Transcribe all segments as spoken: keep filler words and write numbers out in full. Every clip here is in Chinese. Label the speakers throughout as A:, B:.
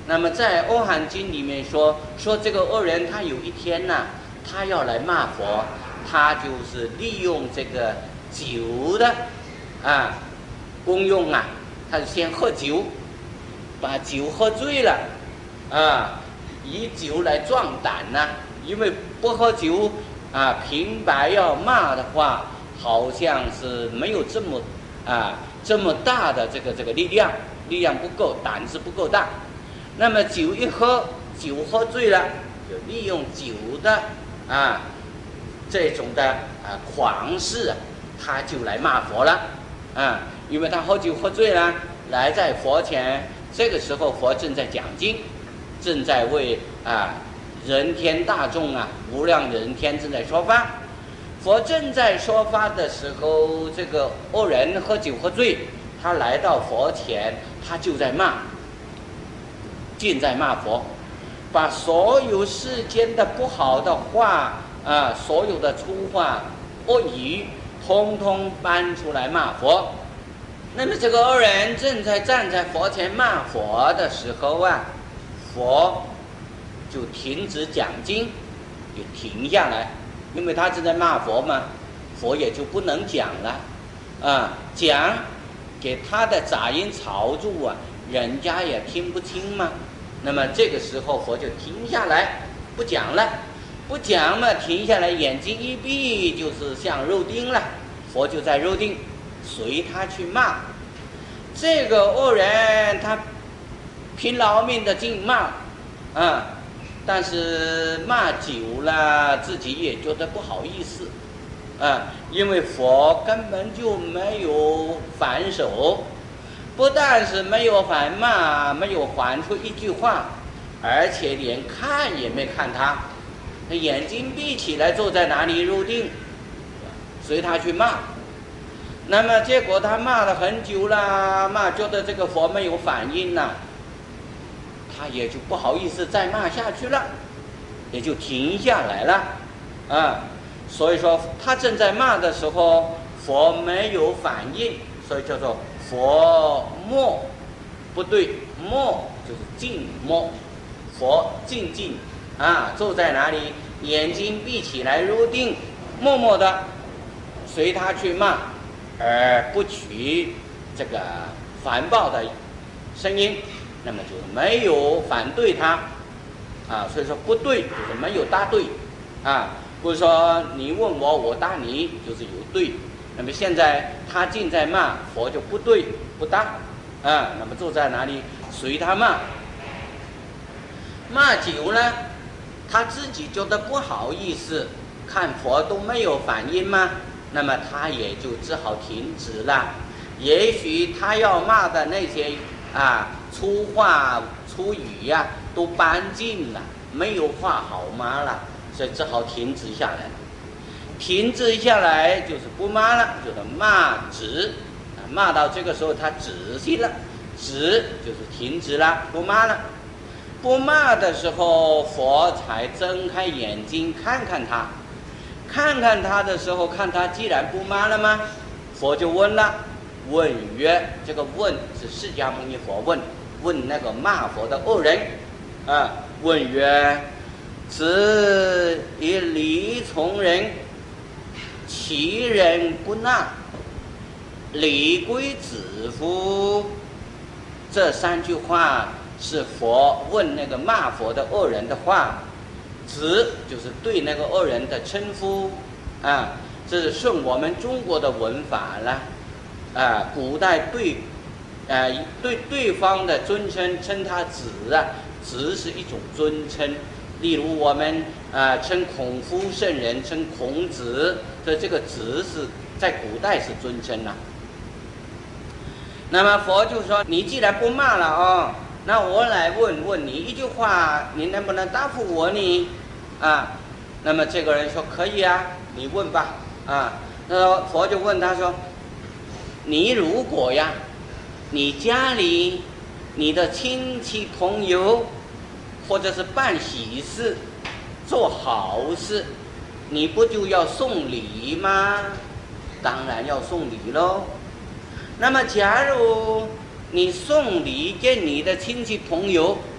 A: 那么在《阿含经》里面说，说这个恶人他有一天呢、啊，他要来骂佛，他就是利用这个酒的啊功用啊，他先喝酒，把酒喝醉了啊，以酒来壮胆呐、啊。因为不喝酒啊，平白要骂的话，好像是没有这么啊这么大的这个这个力量，力量不够，胆子不够大。那么酒一喝，酒喝醉了，就利用酒的啊这种的啊狂势，他就来骂佛了啊，因为他喝酒喝醉了，来在佛前，这个时候佛正在讲经，正在为啊人天大众啊无量人天正在说法。佛正在说法的时候，这个恶人喝酒喝醉，他来到佛前，他就在骂，尽在骂佛，把所有世间的不好的话啊，所有的粗话恶语，通通搬出来骂佛。那么这个恶人正在站在佛前骂佛的时候啊，佛就停止讲经，就停下来。因为他正在骂佛嘛，佛也就不能讲了，啊，讲给他的杂音吵住啊，人家也听不清嘛。那么这个时候佛就停下来，不讲了，不讲嘛，停下来，眼睛一闭就是像肉钉了，佛就在肉钉，随他去骂。这个恶人他拼老命的劲骂，啊。但是骂久了，自己也觉得不好意思，啊，因为佛根本就没有反手，不但是没有反骂，没有还出一句话，而且连看也没看他，眼睛闭起来坐在哪里入定，随他去骂。那么结果他骂了很久了，骂觉得这个佛没有反应了，他也就不好意思再骂下去了，也就停下来了，啊，所以说他正在骂的时候，佛没有反应，所以叫做佛默，不对，默就是静默，佛静静啊，坐在哪里，眼睛闭起来入定，默默的随他去骂，而不取这个反报的声音。那么就没有反对他，啊，所以说不对就是没有答对，啊，不是说你问我我答你就是有对。那么现在他竟在骂佛就不对不答，啊，那么坐在哪里随他骂，骂久了，他自己觉得不好意思，看佛都没有反应嘛，那么他也就只好停止了。也许他要骂的那些啊粗话粗语呀、啊，都搬尽了，没有话好骂了，所以只好停止下来。停止下来就是不骂了，就是骂止，啊，骂到这个时候他止息了，止就是停止了，不骂了。不骂的时候，佛才睁开眼睛看看他，看看他的时候，看他既然不骂了吗？佛就问了。问曰，这个问是释迦牟尼佛问，问那个骂佛的恶人，啊，问曰：此以理从人，其人不纳，理归子乎？这三句话是佛问那个骂佛的恶人的话，子就是对那个恶人的称呼，啊，这是顺我们中国的文法了。啊，古代对，呃，对对方的尊称称他子啊，子是一种尊称。例如我们啊、呃、称孔夫圣人称孔子，所以这个子是在古代是尊称啊。那么佛就说：你既然不骂了哦，那我来问问你一句话，你能不能答复我呢？啊，那么这个人说可以啊，你问吧。啊，那佛就问他说。你如果呀，你家里你的亲戚朋友，或者是办喜事、做好事，你不就要送礼吗？当然要送礼喽。那么，假如你送礼给你的亲戚朋友，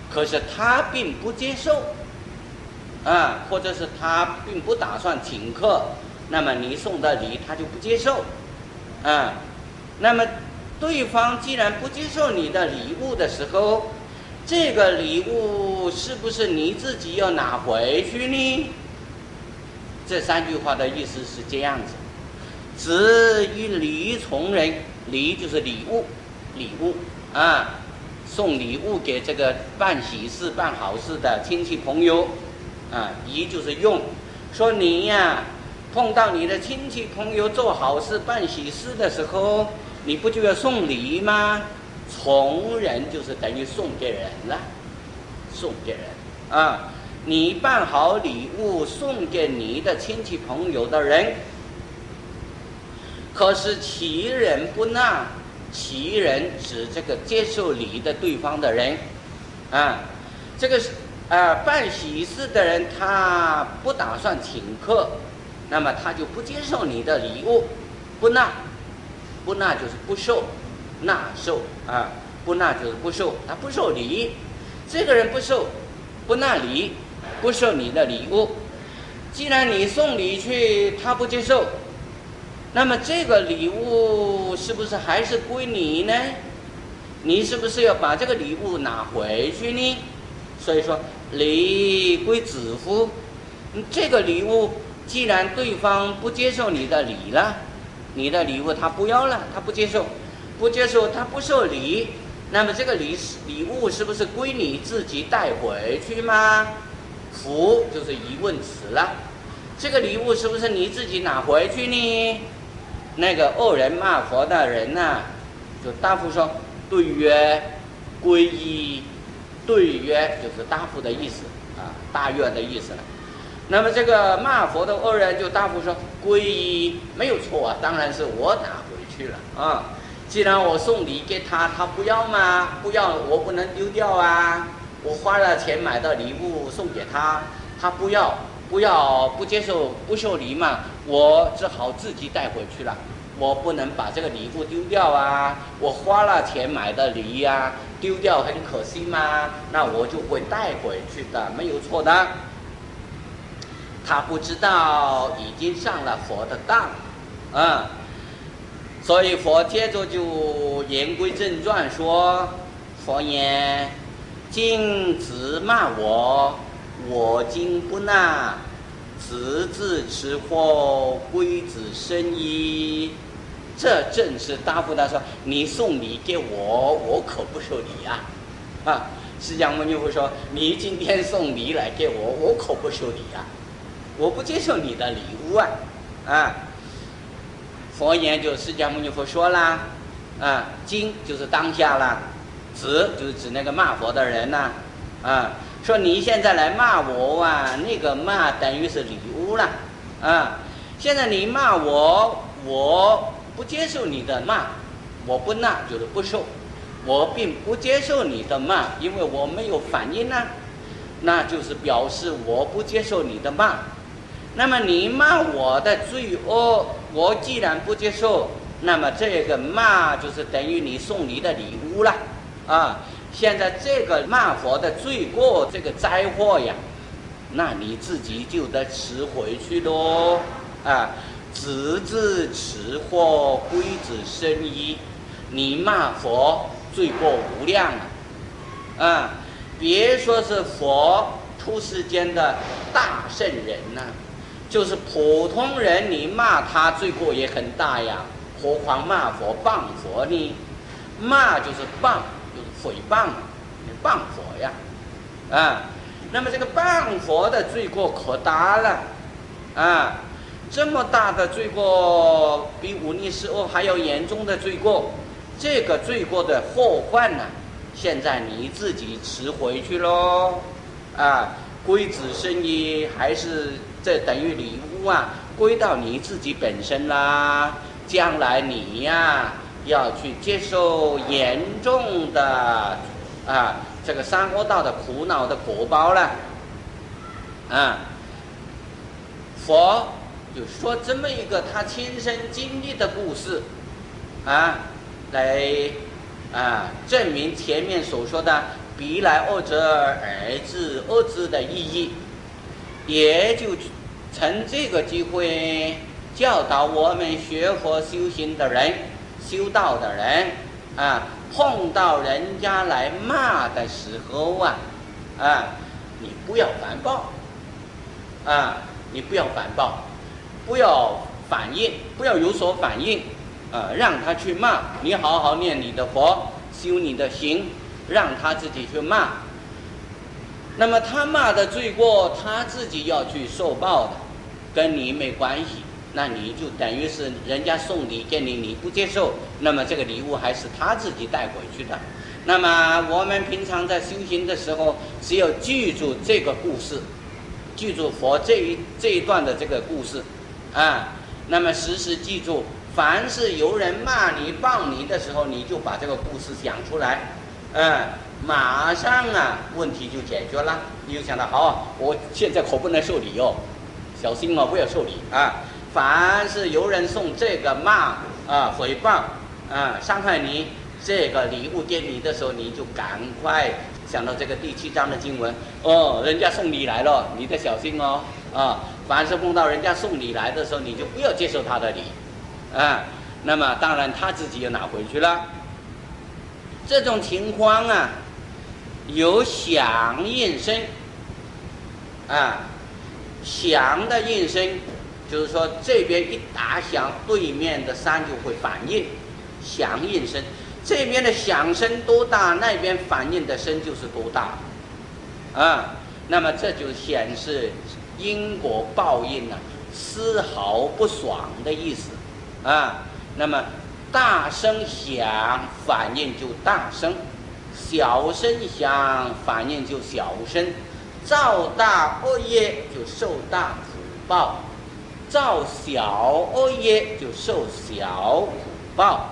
A: 可是他并不接受，啊，或者是他并不打算请客，那么你送的礼他就不接受，啊，那么对方既然不接受你的礼物的时候，这个礼物是不是你自己要拿回去呢？这三句话的意思是这样子：子以礼从人，礼就是礼物，礼物啊，送礼物给这个办喜事、办好事的亲戚朋友啊，仪就是用，说你呀，碰到你的亲戚朋友做好事、办喜事的时候，你不就要送礼吗？从人就是等于送给人了，送给人啊！你办好礼物送给你的亲戚朋友的人，可是其人不纳，其人指这个接受礼的对方的人啊，这个是啊办喜事的人他不打算请客，那么他就不接受你的礼物，不纳，不纳就是不受。纳受啊，不纳就是不受，他不受礼，这个人不受，不纳礼，不受你的礼物。既然你送礼去，他不接受，那么这个礼物是不是还是归你呢？你是不是要把这个礼物拿回去呢？所以说，礼归子夫。这个礼物既然对方不接受你的礼了，你的礼物他不要了，他不接受。不接受，他不受礼，那么这个礼礼物是不是归你自己带回去吗？福就是疑问词了，这个礼物是不是你自己拿回去呢？那个恶人骂佛的人呢、啊，就答复说：对曰，皈依。对曰就是答复的意思啊，大愿的意思了。那么这个骂佛的恶人就答复说：皈依没有错啊，当然是我拿回去了啊。既然我送礼给他，他不要吗？不要，我不能丢掉啊！我花了钱买的礼物送给他，他不要，不要，不接受，不受礼嘛，我只好自己带回去了。我不能把这个礼物丢掉啊！我花了钱买的礼呀、啊，丢掉很可惜嘛，那我就会带回去的，没有错的。他不知道已经上了佛的当，嗯。所以佛接着就言归正传说：佛言，今子骂我，我今不纳，子自持祸，归子生矣。这正是答复他说：你送礼给我，我可不受礼啊！啊，释迦牟尼佛说：你今天送礼来给我，我可不受礼啊！我不接受你的礼物啊！啊！佛言就释迦牟尼佛说啦，啊，今就是当下啦，子就是指那个骂佛的人呐、啊，啊，说你现在来骂我啊，那个骂等于是礼物啦，啊，现在你骂我，我不接受你的骂，我不纳就是不受，我并不接受你的骂，因为我没有反应啊，那就是表示我不接受你的骂。那么你骂我的罪恶，我既然不接受，那么这个骂就是等于你送你的礼物了啊！现在这个骂佛的罪过，这个灾祸呀，那你自己就得吃回去喽啊！子自持祸，归子生矣。你骂佛，罪过无量啊！啊，别说是佛出世间的大圣人呐、啊。就是普通人，你骂他罪过也很大呀，何况骂佛、谤佛呢？骂就是谤，就是诽谤，谤佛呀，啊，那么这个谤佛的罪过可大了，啊，这么大的罪过，比忤逆施恶还要严重的罪过，这个罪过的祸患呢、啊，现在你自己吃回去喽，啊，归子生矣，还是。这等于礼物啊，归到你自己本身啦。将来你呀，要去接受严重的啊这个三恶道的苦恼的果报了。啊，佛就说这么一个他亲身经历的故事，啊，来啊证明前面所说的必来恶者而治恶之的意义，也就趁这个机会教导我们学佛修行的人、修道的人啊，碰到人家来骂的时候啊，啊，你不要反报，啊，你不要反报，不要反应，不要有所反应，啊，让他去骂，你好好念你的佛，修你的行，让他自己去骂。那么他骂的罪过，他自己要去受报的，跟你没关系。那你就等于是人家送礼给你，你不接受，那么这个礼物还是他自己带回去的。那么我们平常在修行的时候，只有记住这个故事，记住佛这一这一段的这个故事，啊，那么时时记住，凡是有人骂你、谤你的时候，你就把这个故事讲出来，嗯，马上啊，问题就解决了。你就想到，好，我现在可不能受礼哦，小心哦，不要受礼啊。凡是有人送这个骂啊、诽谤啊、伤害你这个礼物给你的时候，你就赶快想到这个第七章的经文哦，人家送礼来了，你得小心哦啊！凡是碰到人家送礼来的时候，你就不要接受他的礼啊。那么当然他自己也拿回去了。这种情况啊，有响应声啊，响的应声。就是说，这边一打响，对面的山就会反应，响应声。这边的响声多大，那边反应的声就是多大，啊，那么这就显示因果报应啊，丝毫不爽的意思，啊，那么大声响反应就大声，小声响反应就小声，造大恶业就受大苦报。造小恶业就受小苦报，